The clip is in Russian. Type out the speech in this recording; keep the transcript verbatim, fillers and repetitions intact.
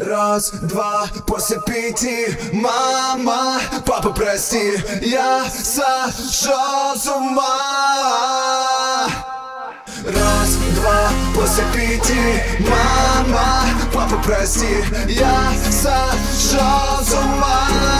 Раз, два, после пяти. Мама, папа, прости, я сошел с ума. Раз, два, после пяти. Мама, папа, прости, я сошел с ума.